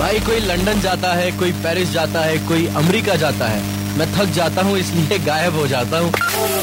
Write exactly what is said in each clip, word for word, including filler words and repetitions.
भाई कोई लंदन जाता है, कोई पेरिस जाता है, कोई अमेरिका जाता है, मैं थक जाता हूँ इसलिए गायब हो जाता हूँ।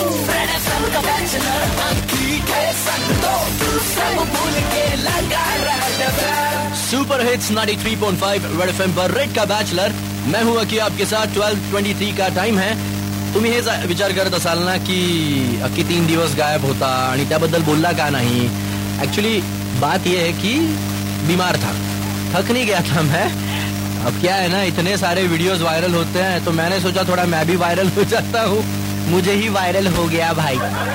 Super hits ninety three point five Red FM पर रेड का बैचलर, मैं हूँ अकी आपके साथ। ट्वेल्व ट्वेंटी थ्री का टाइम है। तुम्ही हे विचार करत असाल ना की अक्की तीन दिवस गायब होता आणि त्याबद्दल बोलला का नहीं। एक्चुअली बात यह है कि बीमार था, थक नहीं गया था मैं। अब क्या है ना, इतने सारे वीडियोस वायरल होते हैं तो मैंने सोचा थोड़ा मैं भी वायरल हो जाता हूँ। मुझे ही वायरल हो गया भाई।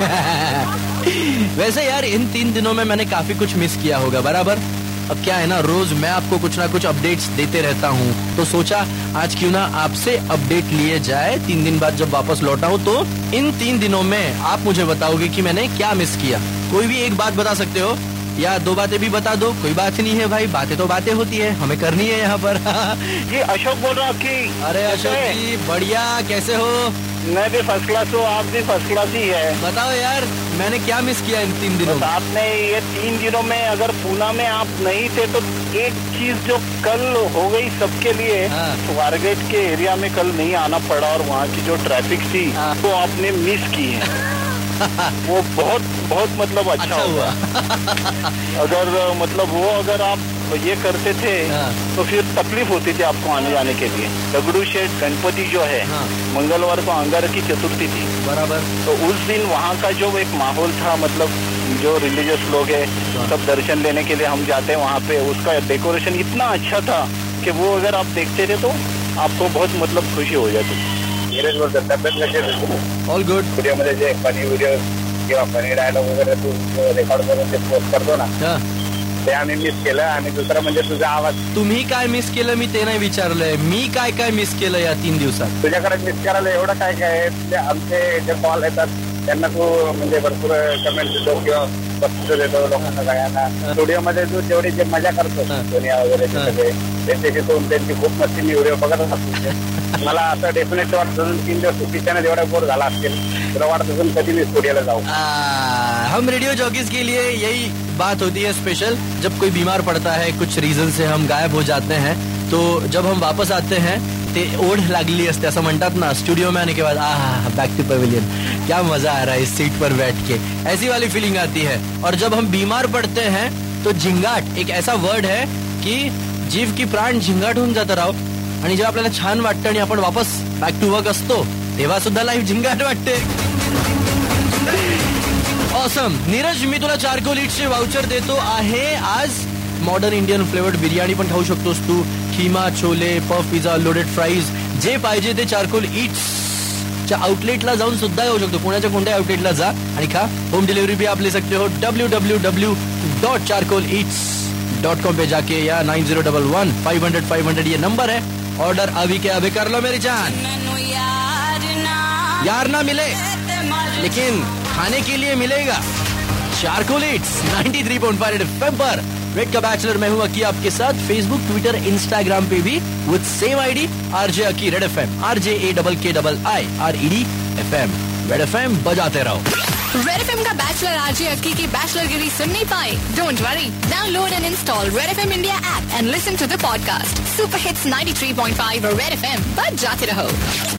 वैसे यार इन तीन दिनों में मैंने काफी कुछ मिस किया होगा बराबर। अब क्या है ना, रोज मैं आपको कुछ ना कुछ अपडेट्स देते रहता हूँ, तो सोचा आज क्यों ना आपसे अपडेट लिए जाए। तीन दिन बाद जब वापस लौटा हूँ तो इन तीन दिनों में आप मुझे बताओगे कि मैंने क्या मिस किया। कोई भी एक बात बता सकते हो या दो बातें भी बता दो, कोई बात नहीं है भाई, बातें तो बातें होती है, हमें करनी है यहाँ पर। जी अशोक बोल रहा हूँ कि अरे अशोक जी बढ़िया, कैसे हो? मैं भी फर्स्ट क्लास हूँ, आप भी फर्स्ट क्लास ही है। बताओ यार मैंने क्या मिस किया इन तीन दिनों में? आपने ये तीन दिनों में अगर पूना में आप नहीं थे तो एक चीज जो कल हो गई सबके लिए, स्वारगेट के एरिया में कल नहीं आना पड़ा और वहाँ की जो ट्रैफिक थी वो आपने मिस की है। वो बहुत बहुत मतलब अच्छा, अच्छा हुआ। अगर मतलब वो अगर आप ये करते थे तो फिर तकलीफ होती थी आपको आने जाने के लिए। दगड़ू शेठ गणपति जो है मंगलवार को अंगारकी चतुर्थी थी बराबर, तो उस दिन वहाँ का जो एक माहौल था, मतलब जो रिलीजियस लोग है सब दर्शन लेने के लिए हम जाते हैं वहाँ पे, उसका डेकोरेशन इतना अच्छा था कि वो अगर आप देखते थे तो आपको बहुत मतलब खुशी हो जाती। All good. व्हिडिओमध्ये जे फनी व्हिडिओ किंवा फनी डायलॉग वगैरे तू रेकॉर्ड करून ते पोस्ट करतो ना, ते आम्ही मिस केलं। आणि दुसरं म्हणजे तुझा आवाज। तुम्ही काय मिस केलं मी ते नाही विचारलंय, मी काय काय मिस केलं या तीन दिवसात? तुझ्याकडे मिस करायला एवढं काय काय आहे, आमचे जे कॉल येतात त्यांना तू म्हणजे भरपूर कमेंट देतो किंवा बक्षीस देतो लोकांना सगळ्यांना। स्टुडिओमध्ये तू जेवढी जे मजा करतो सोनिया वगैरे सगळे त्यांच्याशी तू त्यांची खूप मस्ती मी व्हिडिओ बघत असतो। मला असं डेफिनेट वाटतं तीन दिवस पिक्चर जेवढा बोर झाला असेल तुला वाटत असेल कधी मी स्टुडिओला जाऊ। हम रेडियो जॉकीज के लिए यही बात होती है स्पेशल, जब कोई बीमार पड़ता है कुछ रीजन से हम गायब हो जाते हैं, तो जब हम वापस आते हैं ते ओढ लागली असते असं म्हणतात ना। स्टूडियो में आने के बाद आह बैक टू पवेलियन, क्या मजा आ रहा है इस सीट पर बैठ के, ऐसी वाली फीलिंग आती है। और जब हम बीमार पड़ते हैं तो झिंगाट एक ऐसा वर्ड है कि जीव की प्राण झिंगाट होऊन जातं राव। आणि जेव्हा आपल्याला छान वाटतं आणि आपण वापस बॅक टू वर्क असतो तेव्हा सुद्धा लाईफ झिंगाट वाटते। ऑसम। नीरज मी तुला चारकोल ईट्सचे वाउचर देतो आहे आज। मॉडर्न इंडियन फ्लेवर्ड बिर्याणी पण खाऊ शकतोस तू, keema chole puff pizza loaded fries, जे पाहिजे ते चारकोल ईट्स च्या आउटलेटला जाऊन सुद्धा येऊ शकतो। पुण्याच्या कोणत्याही आउटलेटला जा आणि खा। होम डिलीवरी भी आप ले सकते हो W W W dot Charcoal Eats dot com पे जाके, या nine zero double one five hundred five hundred ये नंबर है। ऑर्डर अभी के अभी कर लो मेरी जान। यार ना मिले लेकिन खाने के लिए मिलेगा। Charcoal Eats ninety three point five FM पर रेड का बैचलर मैं हूँ अकी आपके साथ। फेसबुक ट्विटर इंस्टाग्राम पे भी with same ID RJ Akki Red FM, RJ A double K double I R E D F M. Red FM बजाते रहो। रेड एफएम का बैचलर आरजे अक्की की बैचलर गिरी सुन नहीं पाए? Don't worry, download and install Red FM India app and listen to the podcast. Super hits ninety three point five Red FM बजाते रहो।